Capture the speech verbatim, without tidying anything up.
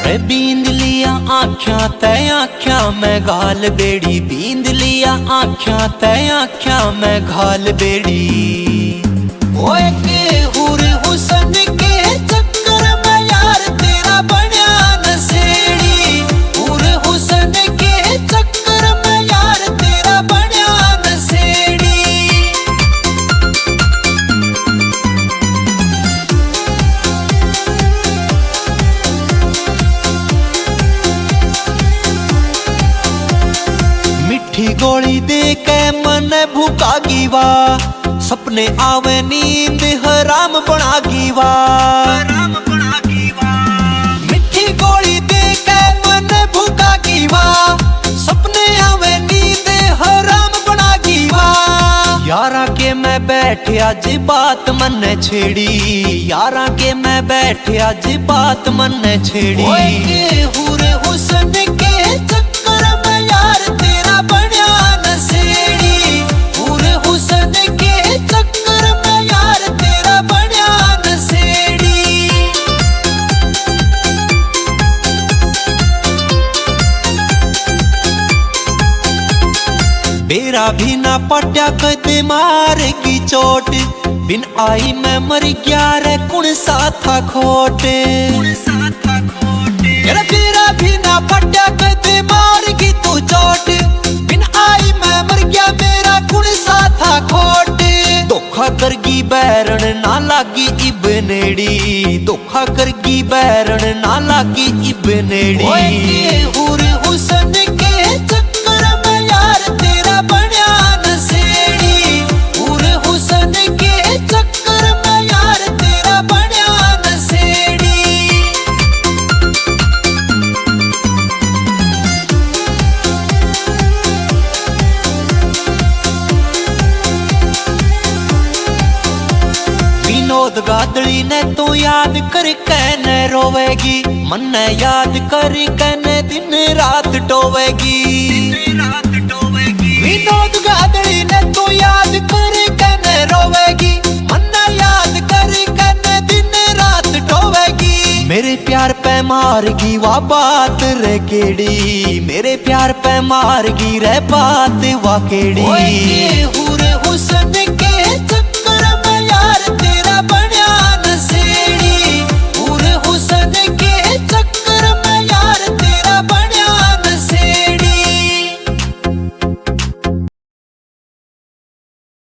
रे बींद लिया आख्या तय आख्या मैं गाल बेड़ी, बींद लिया आख्या तय आख्या मैं गाल बेड़ी। ओए के हुर हुसन के चक्कर में यार तेरा बन्या नसेड़ी, हुर हुसन के चक्कर में यार तेरा बन्या नसेड़ी। मिठी गोली दे के मन भूखागी वा, सपने आवे नींद हराम बनागी वा। मिठी गोली दे के मन भूखागी वा, सपने आवे नींद हराम बनागी वा। यारा के मैं बैठे आज बात मन छेड़ी, यारा के मैं बैठे आज बात मन छेड़ी। हुर हुसन के चक्कर में यार तेरा बन्या नसेड़ी, हुर हुसन के चक्कर में यार तेरा बन्या नसेड़ी। बेरा भी ना पट्या कदे मारेगी चोट, बिन आई मैं मर गया रे कुण सा था खोटे। बेरा भी ना पट्या कदे मारेगी तू चोट, बिन आई मैं मर गया मेरा कुण सा था खोटे। धोखा करगी बैरन ना लागी इब नेड़ी, धोखा करगी बैरन ना लागी इब नेड़ी। हुर हुसन के चक्कर में यार तेरा बन्या नसेड़ी, हुर हुसन के चक्कर में यार तेरा बन्या नसेड़ी। विनोद गादड़ी ने तो याद कर कैने रोवेगी, मन ने याद कर कैने दिन रात टोवेगी। विनोद गादड़ी ने तो याद कर कैने रोवेगी, मन ने याद कर कैने दिन रात टोवेगी। मेरे प्यार पे मारगी वा बात रे केड़ी, मेरे प्यार पे मारगी रे बात वा केड़ी। हुर